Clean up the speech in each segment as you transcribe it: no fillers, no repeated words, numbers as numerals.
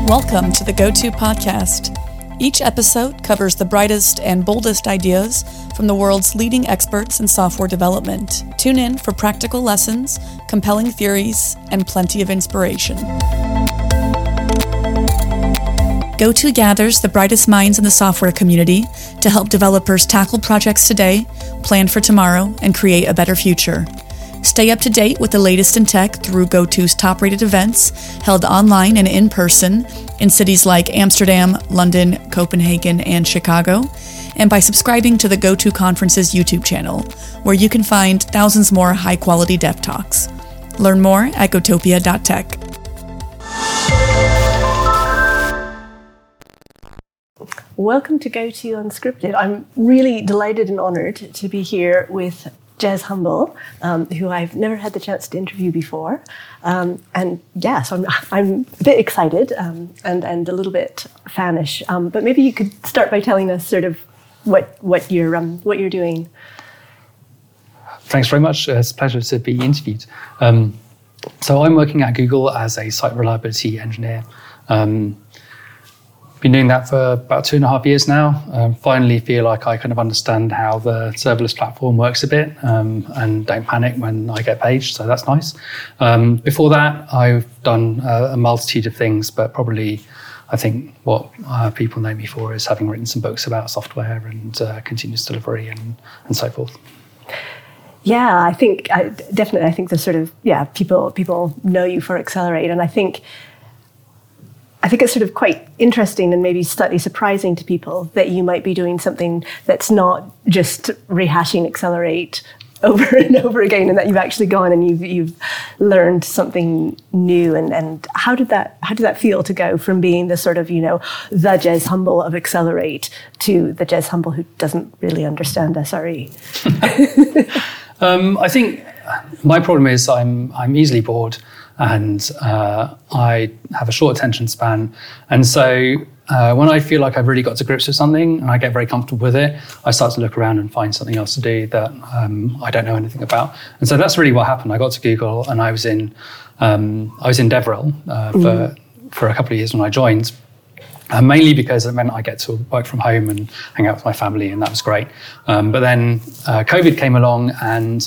Welcome to the Go-To Podcast. Each episode covers the brightest and boldest ideas from the world's leading experts in software development. Tune in for practical lessons, compelling theories, and plenty of inspiration. Go-To gathers the brightest minds in the software community to help developers tackle projects today, plan for tomorrow, and create a better future. Stay up to date with the latest in tech through Go-To's top-rated events held online and in person in cities like Amsterdam, London, Copenhagen, and Chicago, and by subscribing to the Go-To Conference's YouTube channel, where you can find thousands more high-quality dev talks. Learn more at gotopia.tech. Welcome to Go-To Unscripted. I'm really delighted and honoured to be here with Jez Humble, who I've never had the chance to interview before. So I'm a bit excited and a little bit fanish. But maybe you could start by telling us sort of what you're doing. Thanks very much. It's a pleasure to be interviewed. So I'm working at Google as a site reliability engineer. Been doing that for about 2.5 years now. Finally feel like I kind of understand how the serverless platform works a bit, and don't panic when I get paged, so that's nice. Before that, I've done a multitude of things, but probably I think what people know me for is having written some books about software and continuous delivery and so forth. Yeah, I think the sort of, people know you for Accelerate, and I think it's sort of quite interesting and maybe slightly surprising to people that you might be doing something that's not just rehashing Accelerate over and over again, and that you've actually gone and you've learned something new. And how did that feel to go from being the sort of, the Jez Humble of Accelerate to the Jez Humble who doesn't really understand SRE? I think my problem is I'm easily bored. And I have a short attention span. And so when I feel like I've really got to grips with something and I get very comfortable with it, I start to look around and find something else to do that I don't know anything about. And so that's really what happened. I got to Google and I was in DevRel for a couple of years when I joined. Mainly because it meant I get to work from home and hang out with my family, and that was great. But then COVID came along, and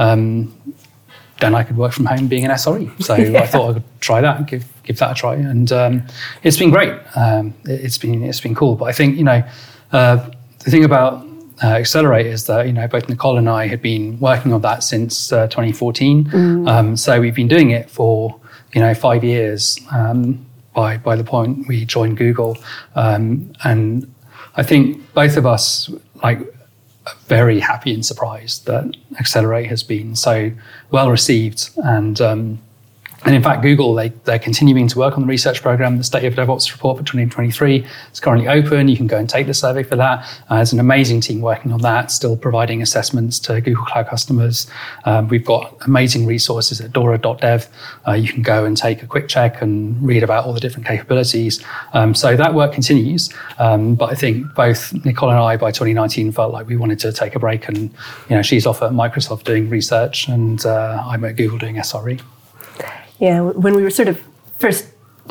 then I could work from home being an SRE. So I thought I could try that and give that a try. And it's been great. It's been cool. But I think, the thing about Accelerate is that, both Nicole and I had been working on that since 2014. So we've been doing it for, 5 years by the point we joined Google. And I think both of us, very happy and surprised that Accelerate has been so well received. And in fact, Google, they're continuing to work on the research program. The State of DevOps report for 2023 is currently open. You can go and take the survey for that. There's an amazing team working on that, still providing assessments to Google Cloud customers. We've got amazing resources at Dora.dev. You can go and take a quick check and read about all the different capabilities. So that work continues. But I think both Nicole and I, by 2019, felt like we wanted to take a break. And, she's off at Microsoft doing research, and I'm at Google doing SRE. Yeah, when we were sort of first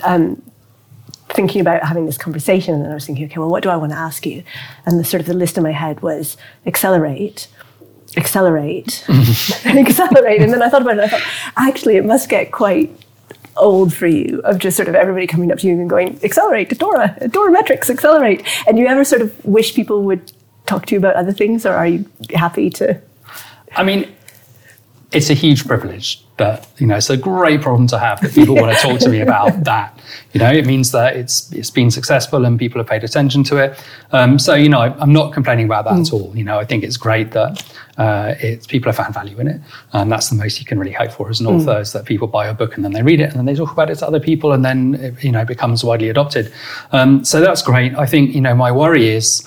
thinking about having this conversation, and then I was thinking, okay, well, what do I want to ask you? And the list in my head was Accelerate, Accelerate. And then I thought about it, and I thought, actually, it must get quite old for you of just sort of everybody coming up to you and going, Accelerate, Dora metrics, Accelerate. And you ever sort of wish people would talk to you about other things, or are you happy to? I mean, it's a huge privilege that, it's a great problem to have that people want to talk to me about that. It means that it's been successful and people have paid attention to it. So, I'm not complaining about that at all. I think it's great that people have found value in it. And that's the most you can really hope for as an author, is that people buy a book and then they read it and then they talk about it to other people, and then it becomes widely adopted. So that's great. I think, my worry is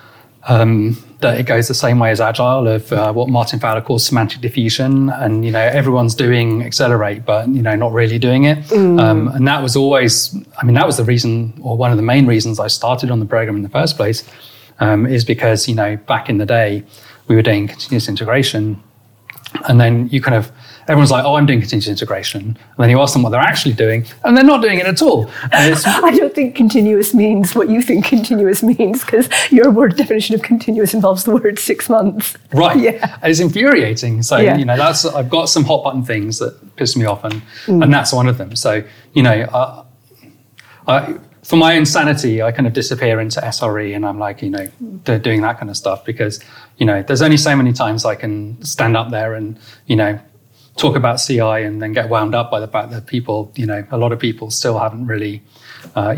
that it goes the same way as Agile, of what Martin Fowler calls semantic diffusion. And, everyone's doing Accelerate, but, not really doing it. And that was always, that was the reason, or one of the main reasons I started on the program in the first place, is because, back in the day, we were doing continuous integration. And then you kind of everyone's like, oh, I'm doing continuous integration. And then you ask them what they're actually doing, and they're not doing it at all. I don't think continuous means what you think continuous means, because your word definition of continuous involves the word 6 months. Right. Yeah. It's infuriating. So, I've got some hot button things that piss me off, and that's one of them. So, for my own sanity, I kind of disappear into SRE, and I'm like, doing that kind of stuff because, there's only so many times I can stand up there and, talk about CI and then get wound up by the fact that people, a lot of people still haven't really, I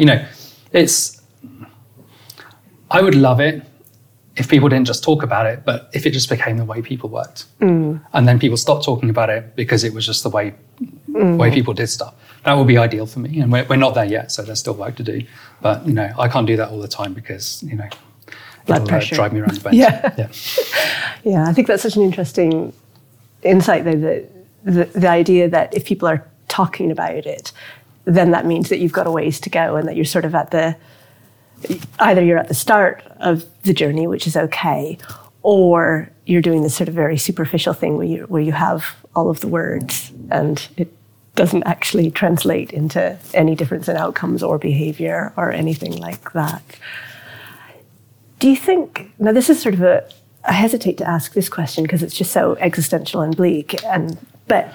would love it if people didn't just talk about it, but if it just became the way people worked. And then people stopped talking about it because it was just the way people did stuff. That would be ideal for me. And we're not there yet, so there's still work to do. But, I can't do that all the time because, blood pressure. Drive me around the bench. Yeah. Yeah, I think that's such an interesting insight, though, that the idea that if people are talking about it, then that means that you've got a ways to go and that you're sort of either you're at the start of the journey, which is okay, or you're doing this sort of very superficial thing where you have all of the words and it doesn't actually translate into any difference in outcomes or behavior or anything like that. Do you think, now this is sort of I hesitate to ask this question because it's just so existential and bleak, but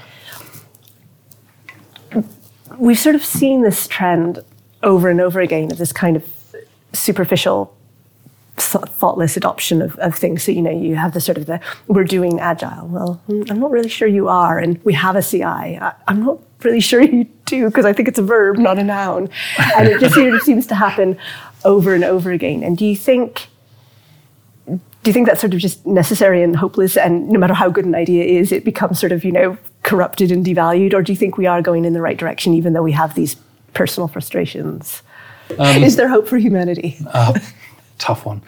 we've sort of seen this trend over and over again of this kind of superficial, thoughtless adoption of things. So, you have the sort of we're doing agile. Well, I'm not really sure you are. And we have a CI. I'm not really sure you do, because I think it's a verb, not a noun. And it just sort of seems to happen over and over again. And do you think that's sort of just necessary and hopeless, and no matter how good an idea is, it becomes sort of, corrupted and devalued? Or do you think we are going in the right direction, even though we have these personal frustrations? Is there hope for humanity? Tough one.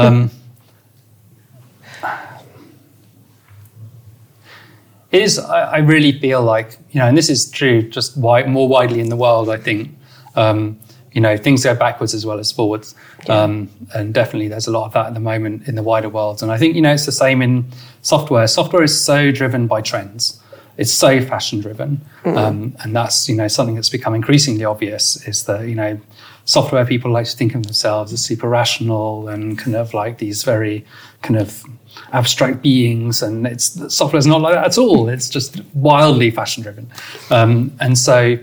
I really feel like, and this is true just more widely in the world, I think, things go backwards as well as forwards. Yeah. And definitely there's a lot of that at the moment in the wider world. And I think, it's the same in software. Software is so driven by trends. It's so fashion driven. And that's, something that's become increasingly obvious is that, software people like to think of themselves as super rational and kind of like these very kind of abstract beings. And software is not like that at all. It's just wildly fashion driven. And so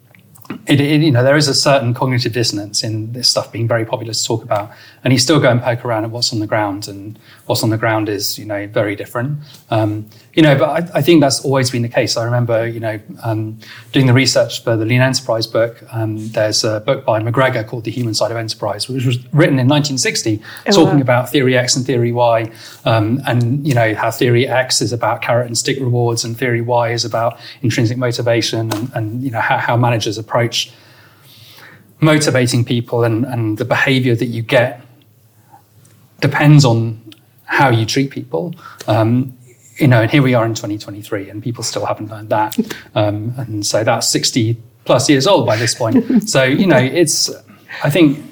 there is a certain cognitive dissonance in this stuff being very popular to talk about, and you still go and poke around at what's on the ground, and what's on the ground is very different. But I think that's always been the case. I remember doing the research for the Lean Enterprise book. There's a book by McGregor called The Human Side of Enterprise, which was written in 1960, talking about theory X and theory Y, and how theory X is about carrot and stick rewards, and theory Y is about intrinsic motivation, and how managers approach motivating people, and the behavior that you get depends on how you treat people. And here we are in 2023 and people still haven't learned that. And so that's 60 plus years old by this point. So, I think,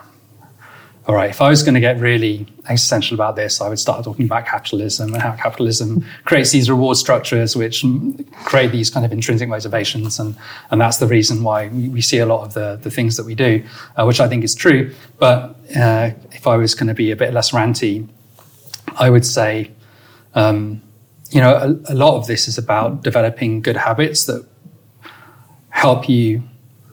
all right, if I was going to get really existential about this, I would start talking about capitalism and how capitalism creates these reward structures which create these kind of intrinsic motivations. And that's the reason why we see a lot of the things that we do, which I think is true. But if I was going to be a bit less ranty, I would say, a lot of this is about developing good habits that help you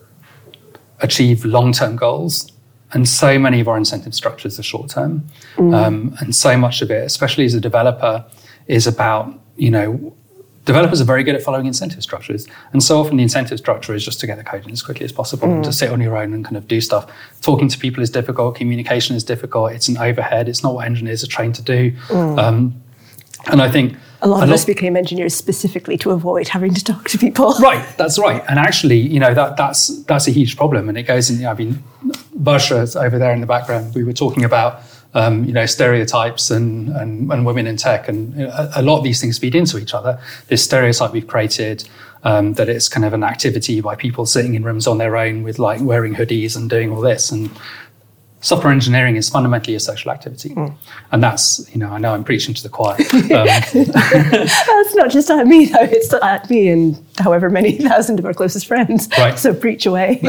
achieve long-term goals. And so many of our incentive structures are short-term. And so much of it, especially as a developer, is about, developers are very good at following incentive structures. And so often the incentive structure is just to get the code in as quickly as possible and to sit on your own and kind of do stuff. Talking to people is difficult. Communication is difficult. It's an overhead. It's not what engineers are trained to do. And I think a lot of us became engineers specifically to avoid having to talk to people. Right, that's right. And actually, that's a huge problem. And it goes in, Barsha over there in the background, we were talking about, stereotypes and women in tech. And a lot of these things feed into each other. This stereotype we've created, that it's kind of an activity by people sitting in rooms on their own with like wearing hoodies and doing all this. And software engineering is fundamentally a social activity. And that's, I know I'm preaching to the choir. It's not just at me, though. It's at me and however many thousand of our closest friends. Right. So preach away.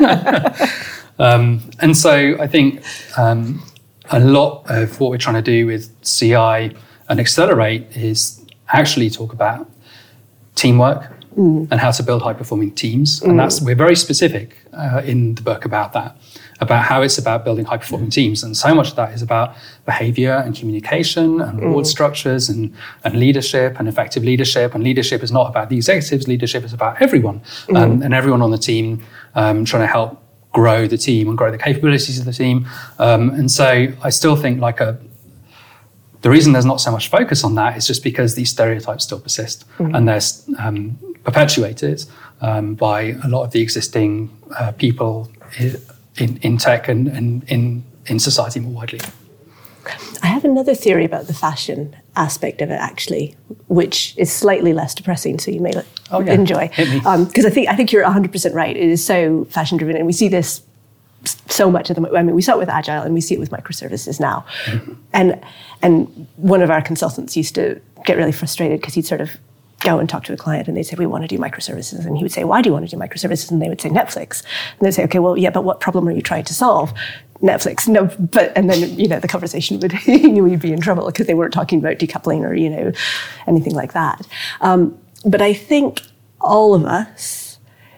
And so I think a lot of what we're trying to do with CI and Accelerate is actually talk about teamwork and how to build high-performing teams. And we're very specific in the book about that, about how it's about building high-performing teams. And so much of that is about behavior and communication and reward structures and leadership and effective leadership. And leadership is not about the executives. Leadership is about everyone and everyone on the team trying to help grow the team and grow the capabilities of the team. And so I still think the reason there's not so much focus on that is just because these stereotypes still persist and they're perpetuated by a lot of the existing people in tech and in society more widely. I have another theory about the fashion aspect of it, actually, which is slightly less depressing, so you may enjoy. Because I think you're 100% right. It is so fashion-driven, and we see this so much at the moment. I mean, we saw it with Agile, and we see it with microservices now. And one of our consultants used to get really frustrated because he'd sort of go and talk to a client, and they'd say, we want to do microservices. And he would say, why do you want to do microservices? And they would say, Netflix. And they'd say, okay, well, yeah, but what problem are you trying to solve? Netflix. No, but, and then, the conversation would, you'd be in trouble because they weren't talking about decoupling or, anything like that. But I think all of us,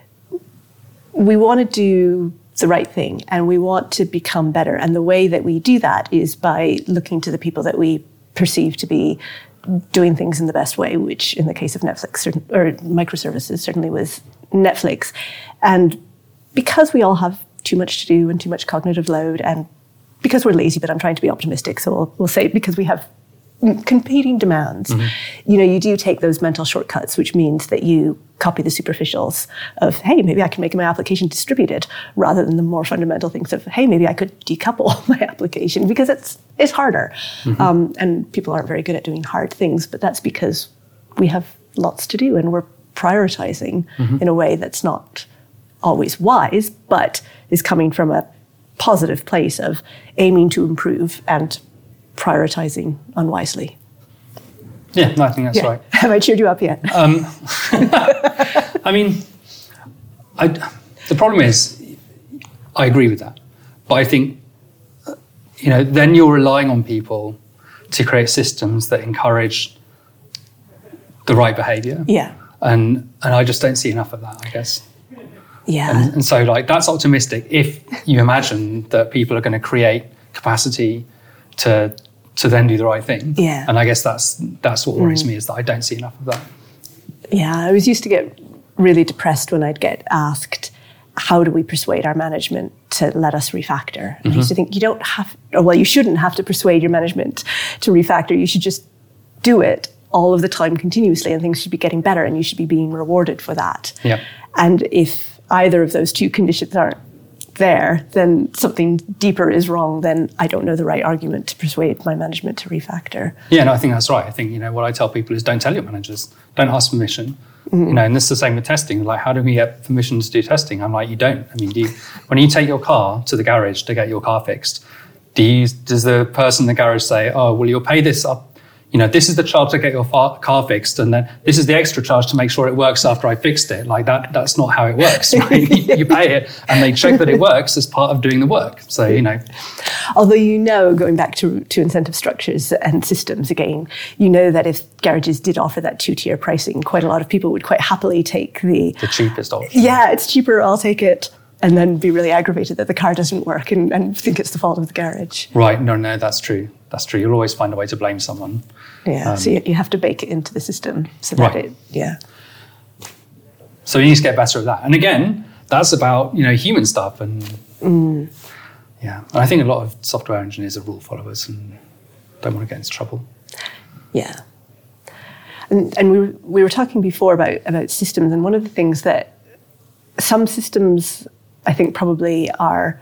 we want to do the right thing and we want to become better. And the way that we do that is by looking to the people that we perceive to be doing things in the best way, which in the case of Netflix or microservices certainly was Netflix. And because we all have too much to do and too much cognitive load, and because we're lazy, but I'm trying to be optimistic, so we'll say because we have competing demands, you do take those mental shortcuts, which means that you copy the superficials of, hey, maybe I can make my application distributed, rather than the more fundamental things of, hey, maybe I could decouple my application, because it's harder. And people aren't very good at doing hard things, but that's because we have lots to do and we're prioritizing in a way that's not always wise, but is coming from a positive place of aiming to improve and prioritizing unwisely. Yeah, no, I think that's right. Have I cheered you up yet? I mean, the problem is, I agree with that. But I think, then you're relying on people to create systems that encourage the right behavior. Yeah. And I just don't see enough of that, I guess. Yeah. And so that's optimistic if you imagine that people are going to create capacity to then do the right thing. Yeah. And I guess that's what worries me, is that I don't see enough of that. Yeah, I was used to get really depressed when I'd get asked, how do we persuade our management to let us refactor? And I used to think, you shouldn't have to persuade your management to refactor. You should just do it all of the time continuously, and things should be getting better and you should be being rewarded for that. Yeah. And if either of those two conditions aren't there, then something deeper is wrong. Then I don't know the right argument to persuade my management to refactor. Yeah, no, I think that's right. I think, what I tell people is don't tell your managers, don't ask permission. And this is the same with testing. Like, how do we get permission to do testing? I'm like, you don't. I mean, when you take your car to the garage to get your car fixed, does the person in the garage say, oh, well, you'll pay this up? This is the charge to get your car fixed, and then this is the extra charge to make sure it works after I fixed it. Like that's not how it works, right? You pay it, and they check that it works as part of doing the work. So, Although, going back to incentive structures and systems again, that if garages did offer that 2-tier pricing, quite a lot of people would quite happily take the cheapest option. Yeah, it's cheaper, I'll take it. And then be really aggravated that the car doesn't work and think it's the fault of the garage. Right, no, that's true. That's true. You'll always find a way to blame someone. Yeah, so you have to bake it into the system so that So you need to get better at that. And again, that's about, human stuff. And and I think a lot of software engineers are rule followers and don't want to get into trouble. Yeah. And we were talking before about systems, and one of the things that some systems I think probably are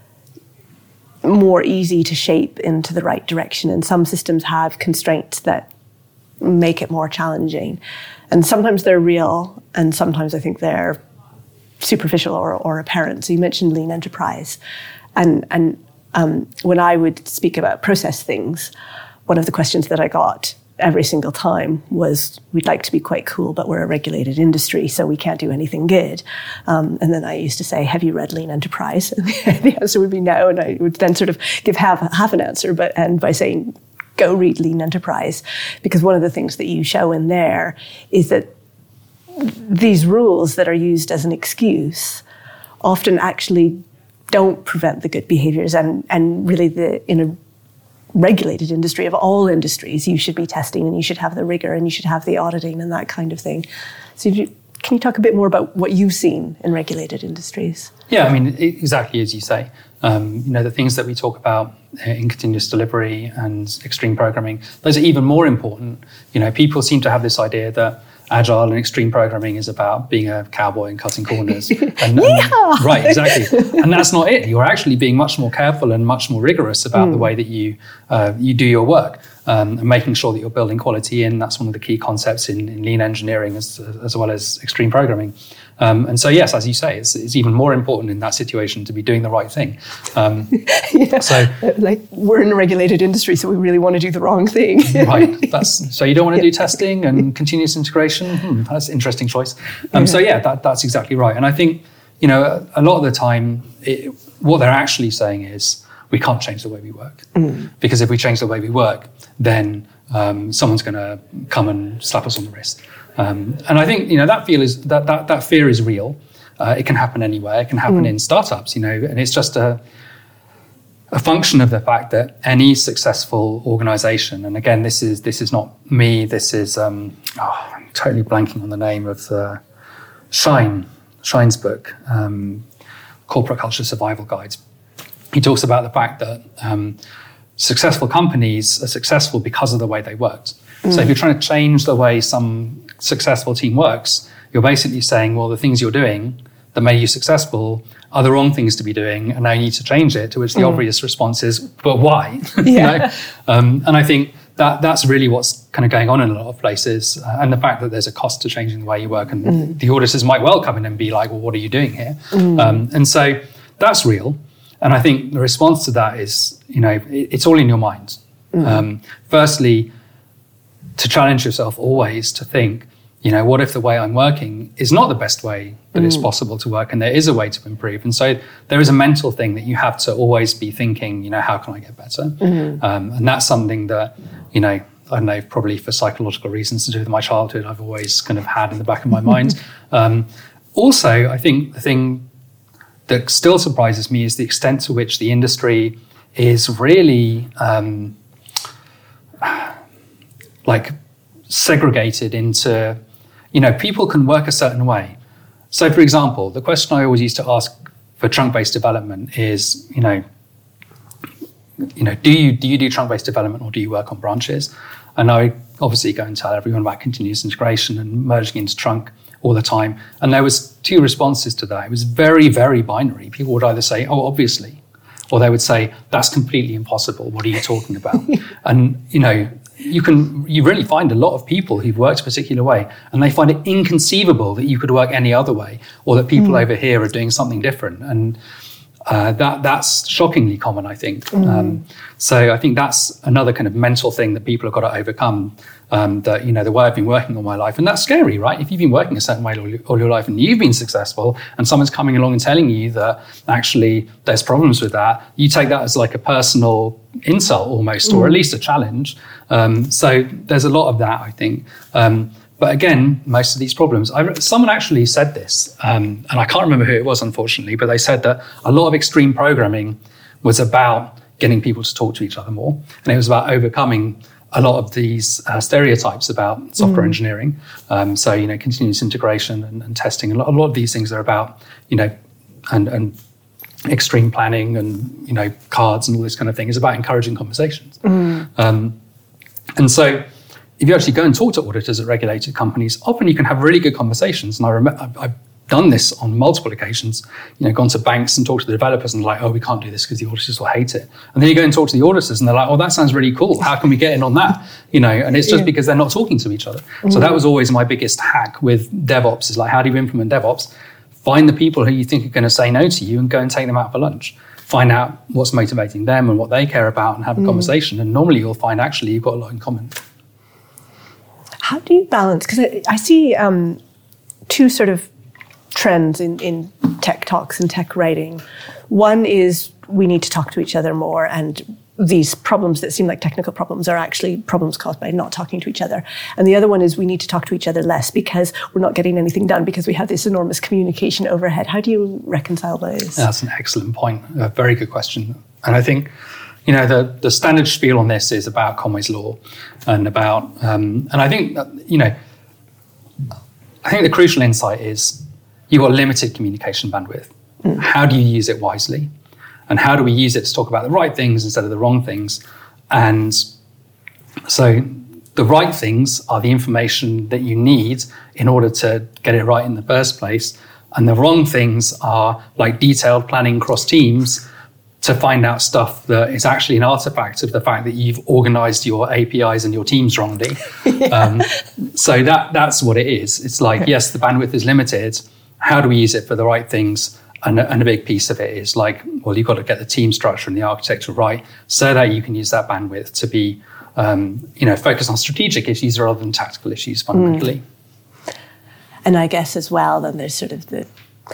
more easy to shape into the right direction, and some systems have constraints that make it more challenging. And sometimes they're real, and sometimes I think they're superficial or apparent. So you mentioned Lean Enterprise, and when I would speak about process things, one of the questions that I got every single time was, we'd like to be quite cool, but we're a regulated industry, so we can't do anything good. And then I used to say, have you read Lean Enterprise? And the answer would be no, and I would then sort of give half an answer, but end by saying, go read Lean Enterprise, because one of the things that you show in there is that these rules that are used as an excuse often actually don't prevent the good behaviors, and really in a regulated industry of all industries, you should be testing and you should have the rigor and you should have the auditing and that kind of thing. So can you talk a bit more about what you've seen in regulated industries? Yeah, I mean, exactly as you say. The things that we talk about in continuous delivery and extreme programming, those are even more important. People seem to have this idea that agile and extreme programming is about being a cowboy and cutting corners. Right, exactly. And that's not it. You're actually being much more careful and much more rigorous about the way that you do your work, and making sure that you're building quality in. That's one of the key concepts in lean engineering as well as extreme programming. And so, yes, as you say, it's even more important in that situation to be doing the right thing. So, we're in a regulated industry, so we really want to do the wrong thing. Right. So you don't want to do testing and continuous integration. That's an interesting choice. So that's exactly right. And I think a lot of the time, what they're actually saying is we can't change the way we work, because if we change the way we work, then someone's going to come and slap us on the wrist. And I think that fear is real. It can happen anywhere. It can happen in startups, and it's just a function of the fact that any successful organization, and again, this is not me. This is I'm totally blanking on the name of Shine's book, Corporate Culture Survival Guides. He talks about the fact that successful companies are successful because of the way they worked. So if you're trying to change the way some successful team works, you're basically saying, well, the things you're doing that made you successful are the wrong things to be doing, and now you need to change it, to which the obvious response is, but why? And I think that's really what's kind of going on in a lot of places, and the fact that there's a cost to changing the way you work, and the auditors might well come in and be like, well, what are you doing here? And so that's real. And I think the response to that is, it's all in your mind. Firstly, to challenge yourself always to think, what if the way I'm working is not the best way that it's possible to work, and there is a way to improve? And so there is a mental thing that you have to always be thinking, how can I get better? And that's something that, I don't know, probably for psychological reasons to do with my childhood, I've always kind of had in the back of my mind. Also, I think the thing that still surprises me is the extent to which the industry is really segregated into, people can work a certain way. So, for example, the question I always used to ask for trunk-based development is, do you do trunk-based development, or do you work on branches? And I obviously go and tell everyone about continuous integration and merging into trunk all the time. And there was two responses to that. It was very, very binary. People would either say, oh, obviously, or they would say, that's completely impossible. What are you talking about? And, you really find a lot of people who've worked a particular way, and they find it inconceivable that you could work any other way, or that people over here are doing something different. And that's shockingly common, I think. So I think that's another kind of mental thing that people have got to overcome, that, the way I've been working all my life. And that's scary, right? If you've been working a certain way all your life and you've been successful, and someone's coming along and telling you that actually there's problems with that, you take that as like a personal insult almost, or at least a challenge. So there's a lot of that, I think. But again, most of these problems, someone actually said this, and I can't remember who it was, unfortunately, but they said that a lot of extreme programming was about getting people to talk to each other more. And it was about overcoming a lot of these stereotypes about software engineering. So, continuous integration and testing. A lot of these things are about, and extreme planning and, cards and all this kind of thing is about encouraging conversations. And so if you actually go and talk to auditors at regulated companies, often you can have really good conversations. And I remember I've done this on multiple occasions, gone to banks and talked to the developers and like, oh, we can't do this because the auditors will hate it. And then you go and talk to the auditors and they're like, oh, that sounds really cool. How can we get in on that? And it's just because they're not talking to each other. So that was always my biggest hack with DevOps, is like, how do you implement DevOps? Find the people who you think are going to say no to you and go and take them out for lunch. find out what's motivating them and what they care about and have a conversation. And normally you'll find actually you've got a lot in common. How do you balance? Because I see two sort of trends in tech talks and tech writing. One is we need to talk to each other more, and these problems that seem like technical problems are actually problems caused by not talking to each other. And the other one is we need to talk to each other less because we're not getting anything done because we have this enormous communication overhead. How do you reconcile those? That's an excellent point. A very good question. And I think, the standard spiel on this is about Conway's Law and about, and I think, I think the crucial insight is you've got limited communication bandwidth. How do you use it wisely? And how do we use it to talk about the right things instead of the wrong things? And so the right things are the information that you need in order to get it right in the first place. And the wrong things are like detailed planning across teams to find out stuff that is actually an artifact of the fact that you've organized your APIs and your teams wrongly. So that's what it is. It's like, yes, the bandwidth is limited. How do we use it for the right things? And a big piece of it is like, well, you've got to get the team structure and the architecture right so that you can use that bandwidth to be, focus on strategic issues rather than tactical issues fundamentally. And I guess as well, then there's sort of the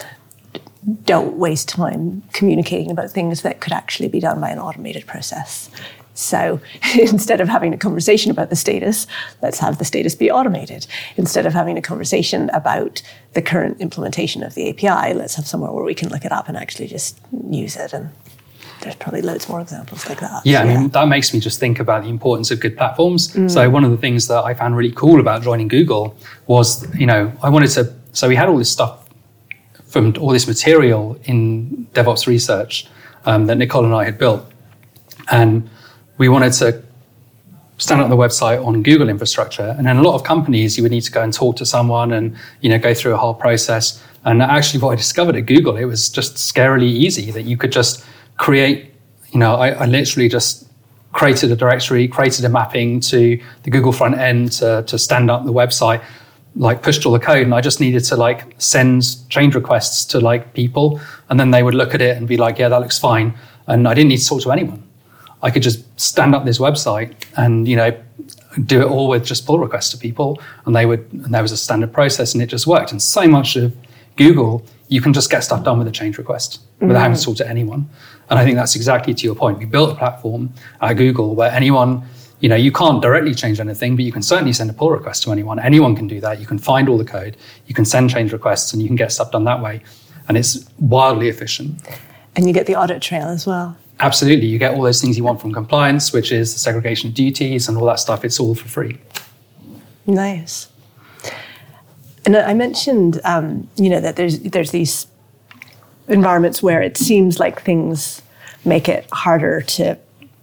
don't waste time communicating about things that could actually be done by an automated process. So instead of having a conversation about the status, let's have the status be automated. Instead of having a conversation about the current implementation of the API, let's have somewhere where we can look it up and actually just use it. And there's probably loads more examples like that. Yeah, I mean, that makes me just think about the importance of good platforms. So one of the things that I found really cool about joining Google was, so we had all this stuff from all this material in DevOps research that Nicole and I had built. And we wanted to stand up the website on Google infrastructure. And in a lot of companies, you would need to go and talk to someone and, go through a whole process. And actually what I discovered at Google, it was just scarily easy that you could just create, I literally just created a directory, created a mapping to the Google front end to stand up the website, like pushed all the code. And I just needed to send change requests to people. And then they would look at it and be like, yeah, that looks fine. And I didn't need to talk to anyone. I could just stand up this website and, do it all with just pull requests to people. And there was a standard process and it just worked. And so much of Google, you can just get stuff done with a change request without having to talk to anyone. And I think that's exactly to your point. We built a platform at Google where anyone, you can't directly change anything, but you can certainly send a pull request to anyone. Anyone can do that. You can find all the code, you can send change requests and you can get stuff done that way. And it's wildly efficient. And you get the audit trail as well. Absolutely. You get all those things you want from compliance, which is the segregation of duties and all that stuff. It's all for free. Nice. And I mentioned, that there's these environments where it seems like things make it harder to,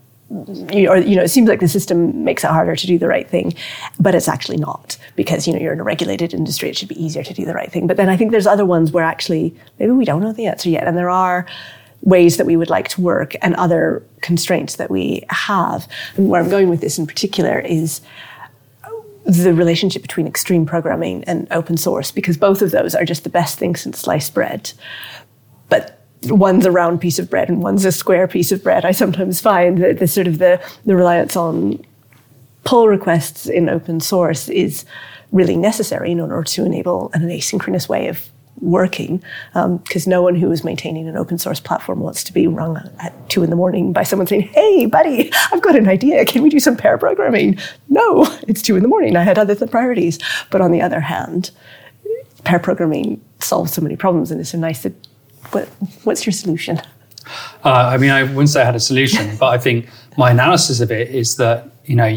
it seems like the system makes it harder to do the right thing, but it's actually not because, you're in a regulated industry. It should be easier to do the right thing. But then I think there's other ones where actually maybe we don't know the answer yet. And there are ways that we would like to work and other constraints that we have. And where I'm going with this in particular is the relationship between extreme programming and open source, because both of those are just the best thing since sliced bread. But one's a round piece of bread and one's a square piece of bread. I sometimes find that the reliance on pull requests in open source is really necessary in order to enable an asynchronous way of working, because no one who is maintaining an open source platform wants to be rung at 2 a.m. by someone saying, "Hey, buddy, I've got an idea. Can we do some pair programming?" No, it's 2 a.m. I had other priorities. But on the other hand, pair programming solves so many problems, and it's so nice that. What's your solution? I wouldn't say I had a solution, but I think my analysis of it is that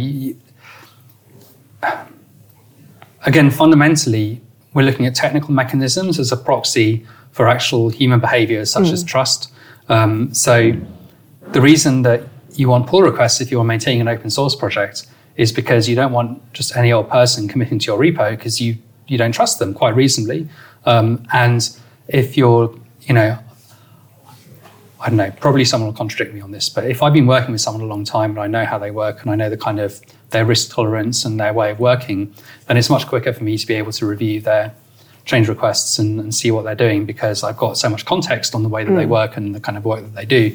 again, fundamentally, we're looking at technical mechanisms as a proxy for actual human behavior, such as trust. So the reason that you want pull requests if you're maintaining an open source project is because you don't want just any old person committing to your repo because you don't trust them, quite reasonably. And if you're, I don't know, probably someone will contradict me on this, but if I've been working with someone a long time and I know how they work and I know the kind of their risk tolerance and their way of working, then it's much quicker for me to be able to review their change requests and see what they're doing, because I've got so much context on the way that they work and the kind of work that they do.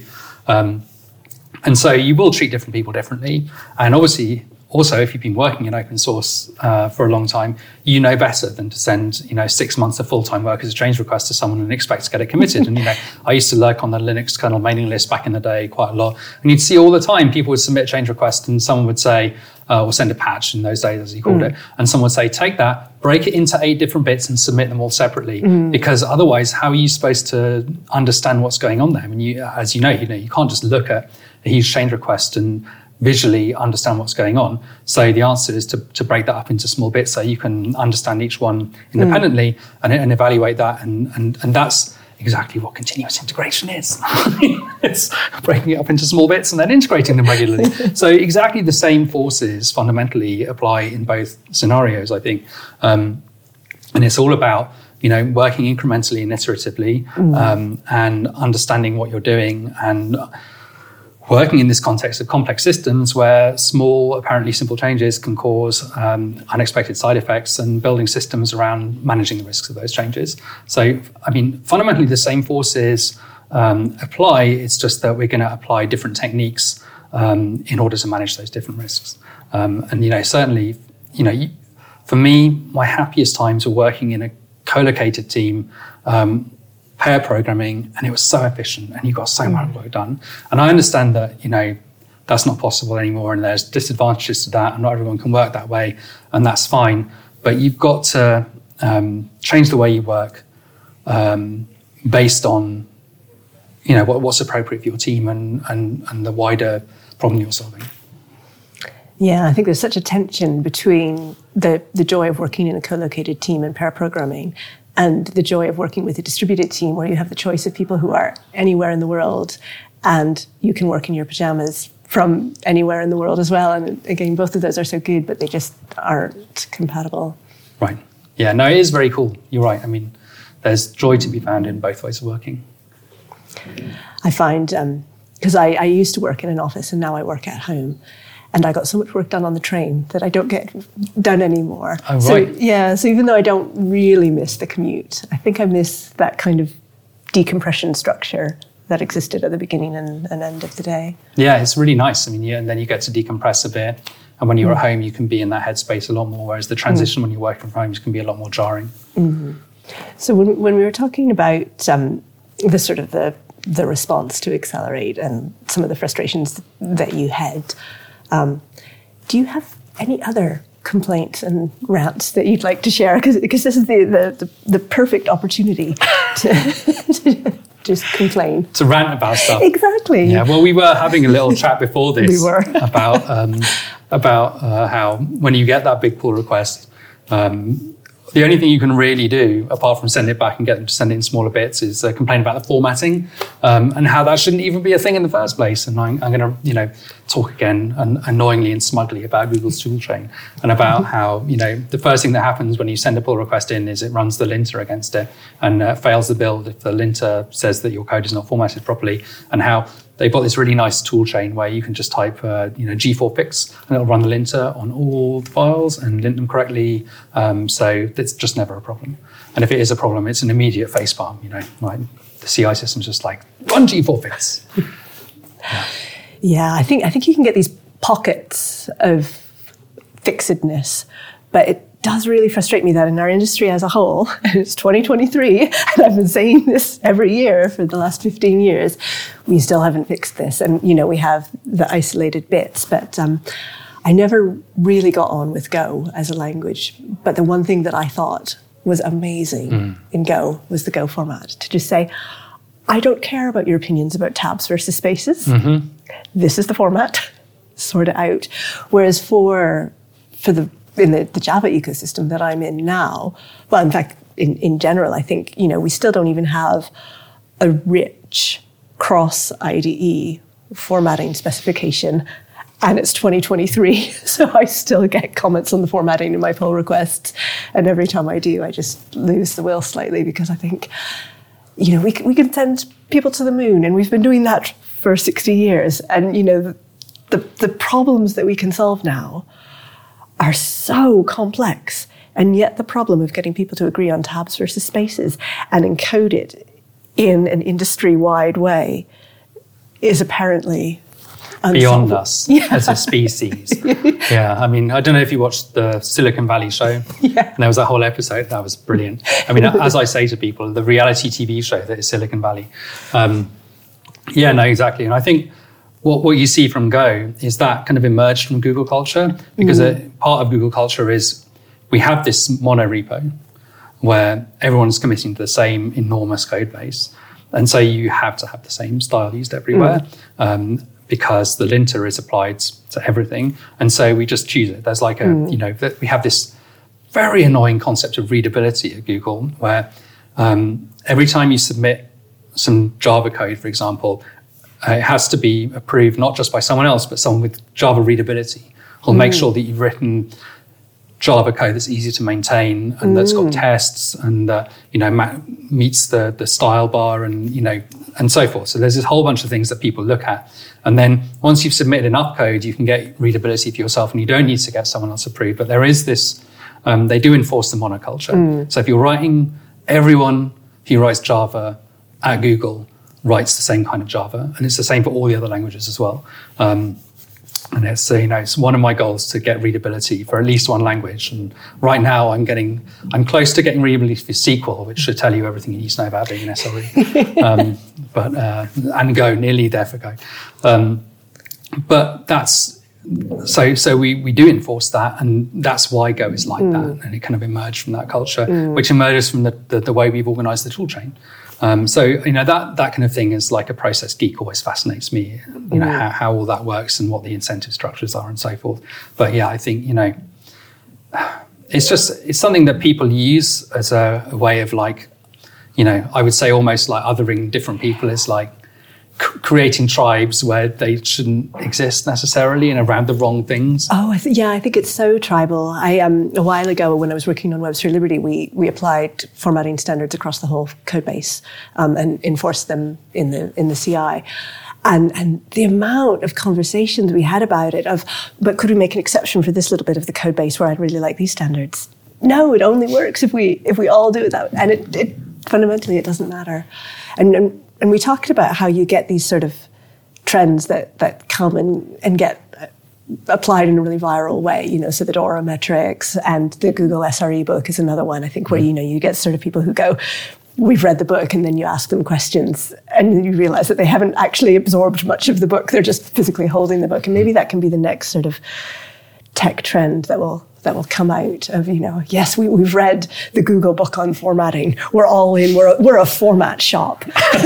And so you will treat different people differently. And obviously, also, if you've been working in open source for a long time, you know better than to send 6 months of full-time work as a change request to someone and expect to get it committed. And I used to lurk on the Linux kernel mailing list back in the day quite a lot, and you'd see all the time people would submit a change request and someone would say, or send a patch in those days, as he called it, and someone would say, take that, break it into 8 different bits and submit them all separately, because otherwise, how are you supposed to understand what's going on there? I mean, as you can't just look at a huge change request and visually understand what's going on. So the answer is to break that up into small bits so you can understand each one independently and evaluate that. And that's exactly what continuous integration is. It's breaking it up into small bits and then integrating them regularly. So exactly the same forces fundamentally apply in both scenarios, I think. And it's all about working incrementally and iteratively and understanding what you're doing and working in this context of complex systems where small, apparently simple changes can cause unexpected side effects, and building systems around managing the risks of those changes. So, I mean, fundamentally the same forces apply. It's just that we're going to apply different techniques in order to manage those different risks. And, certainly, for me, my happiest times were working in a co-located team, pair programming, and it was so efficient and you got so much work done. And I understand that, that's not possible anymore and there's disadvantages to that and not everyone can work that way, and that's fine. But you've got to change the way you work based on, what's appropriate for your team and the wider problem you're solving. Yeah, I think there's such a tension between the joy of working in a co-located team and pair programming and the joy of working with a distributed team where you have the choice of people who are anywhere in the world and you can work in your pajamas from anywhere in the world as well. And again, both of those are so good, but they just aren't compatible. Right. Yeah, no, it is very cool. You're right. I mean, there's joy to be found in both ways of working. I find, because I used to work in an office and now I work at home, and I got so much work done on the train that I don't get done anymore. Oh, right. So even though I don't really miss the commute, I think I miss that kind of decompression structure that existed at the beginning and end of the day. Yeah, it's really nice. I mean, and then you get to decompress a bit. And when you're at home, you can be in that headspace a lot more, whereas the transition when you're working from home can be a lot more jarring. Mm-hmm. So when we were talking about the sort of the response to Accelerate and some of the frustrations that you had, do you have any other complaints and rants that you'd like to share? Because this is the perfect opportunity to just complain. To rant about stuff. Exactly. Yeah, well, we were having a little chat before this. We were. about how when you get that big pull request, the only thing you can really do, apart from send it back and get them to send it in smaller bits, is complain about the formatting and how that shouldn't even be a thing in the first place. And I'm going to, talk again annoyingly and smugly about Google's toolchain and about how, the first thing that happens when you send a pull request in is it runs the linter against it and fails the build if the linter says that your code is not formatted properly, and how they've got this really nice tool chain where you can just type, G4 fix, and it'll run the linter on all the files and lint them correctly. So it's just never a problem. And if it is a problem, it's an immediate facepalm. Like the CI system's just like, run G4 fix. Yeah, I think you can get these pockets of fixedness, but it does really frustrate me that in our industry as a whole, and it's 2023, and I've been saying this every year for the last 15 years, we still haven't fixed this. And, we have the isolated bits, but I never really got on with Go as a language. But the one thing that I thought was amazing in Go was the Go format, to just say, I don't care about your opinions about tabs versus spaces. Mm-hmm. This is the format, sort it out. Whereas in the Java ecosystem that I'm in now, well, in fact, in general, I think, we still don't even have a rich cross-IDE formatting specification, and it's 2023, so I still get comments on the formatting in my pull requests, and every time I do, I just lose the will slightly, because I think, we can send people to the moon, and we've been doing that for 60 years, and, the problems that we can solve now are so complex And yet the problem of getting people to agree on tabs versus spaces and encode it in an industry-wide way is apparently beyond us as a species. Yeah, I mean, I don't know if you watched the Silicon Valley show. Yeah. And there was a whole episode that was brilliant. I mean, as I say to people, the reality TV show that is Silicon Valley. Yeah, no, exactly. And I think what you see from Go is that kind of emerged from Google culture, because part of Google culture is we have this mono repo where everyone's committing to the same enormous code base. And so you have to have the same style used everywhere because the linter is applied to everything. And so we just choose it. There's like we have this very annoying concept of readability at Google where every time you submit some Java code, for example, it has to be approved not just by someone else, but someone with Java readability who'll make sure that you've written Java code that's easy to maintain and that's got tests and meets the style bar and so forth. So there's this whole bunch of things that people look at. And then once you've submitted enough code, you can get readability for yourself and you don't need to get someone else approved. But there is this, they do enforce the monoculture. So if you're writing, everyone who writes Java at Google writes the same kind of Java. And it's the same for all the other languages as well. And it's it's one of my goals to get readability for at least one language. And right now I'm close to getting readability for SQL, which should tell you everything you need to know about being an SRE. And Go, nearly there for Go. But that's so we do enforce that, and that's why Go is like that. And it kind of emerged from that culture, which emerges from the way we've organized the tool chain. That kind of thing is like a process geek always fascinates me, how all that works and what the incentive structures are and so forth. But yeah, I think, it's something that people use as a way of I would say almost like othering different people is like creating tribes where they shouldn't exist necessarily and around the wrong things. Oh, I think it's so tribal. A while ago when I was working on Webs for Liberty, we applied formatting standards across the whole code base and enforced them in the CI. And the amount of conversations we had about it but could we make an exception for this little bit of the code base where I'd really like these standards? No, it only works if we all do it that way. And it fundamentally it doesn't matter. And we talked about how you get these sort of trends that come and get applied in a really viral way, so the Dora metrics and the Google SRE book is another one, I think, where, you get sort of people who go, we've read the book, and then you ask them questions and then you realize that they haven't actually absorbed much of the book. They're just physically holding the book. And maybe that can be the next sort of tech trend that will come out of, yes, we've read the Google book on formatting. We're all in. We're a format shop.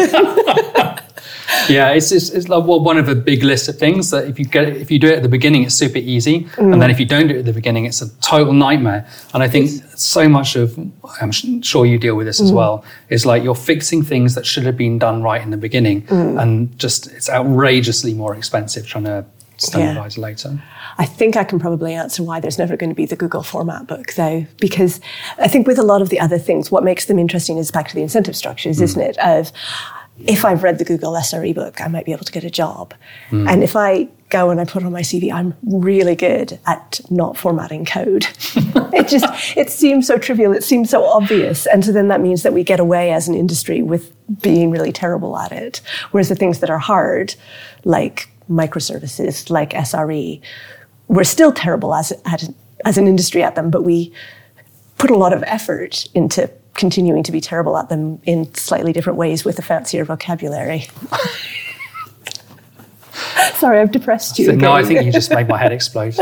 Yeah, it's like one of a big list of things that if you do it at the beginning, it's super easy, and then if you don't do it at the beginning, it's a total nightmare. And I think so much of, I'm sure you deal with this as well, is like you're fixing things that should have been done right in the beginning, and just it's outrageously more expensive trying to standardize later. I think I can probably answer why there's never going to be the Google format book, though, because I think with a lot of the other things, what makes them interesting is back to the incentive structures, isn't it? Of if I've read the Google SRE book, I might be able to get a job. And if I go and I put on my CV, I'm really good at not formatting code. It seems so trivial. It seems so obvious. And so then that means that we get away as an industry with being really terrible at it. Whereas the things that are hard, like microservices, like SRE, we're still terrible as an industry at them, but we put a lot of effort into continuing to be terrible at them in slightly different ways with a fancier vocabulary. Sorry, I've depressed you. No, I think you just made my head explode.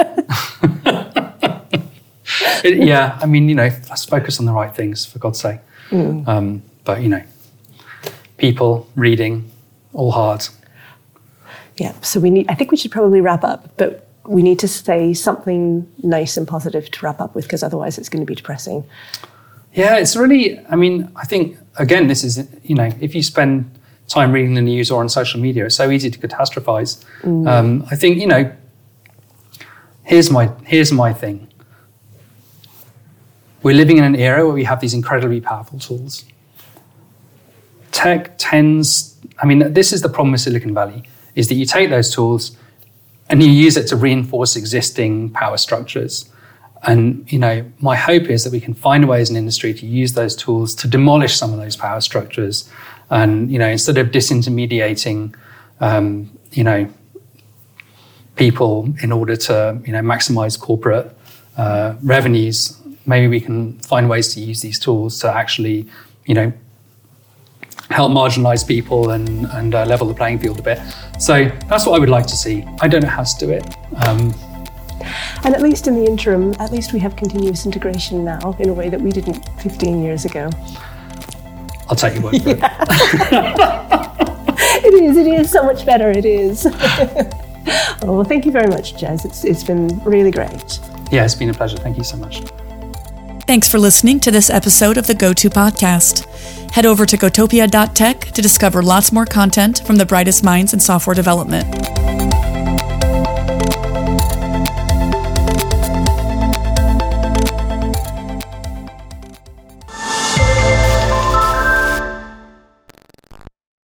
Let's focus on the right things, for God's sake. But, people, reading, all hard. Yeah, so I think we should probably wrap up, but we need to say something nice and positive to wrap up with, because otherwise it's going to be depressing. Yeah, it's really, I think, again, this is, if you spend time reading the news or on social media, it's so easy to catastrophize. I think, here's my thing. We're living in an era where we have these incredibly powerful tools. Tech tends, this is the problem with Silicon Valley, is that you take those tools and you use it to reinforce existing power structures. And, my hope is that we can find ways in industry to use those tools to demolish some of those power structures. And, instead of disintermediating, people in order to, maximize corporate revenues, maybe we can find ways to use these tools to actually, help marginalize people and level the playing field a bit. So that's what I would like to see. I don't know how to do it. And at least in the interim, at least we have continuous integration now in a way that we didn't 15 years ago. I'll take your word for it. It is so much better, it is. Well, thank you very much, Jez. It's been really great. Yeah, it's been a pleasure. Thank you so much. Thanks for listening to this episode of the GoTo Podcast. Head over to gotopia.tech to discover lots more content from the brightest minds in software development.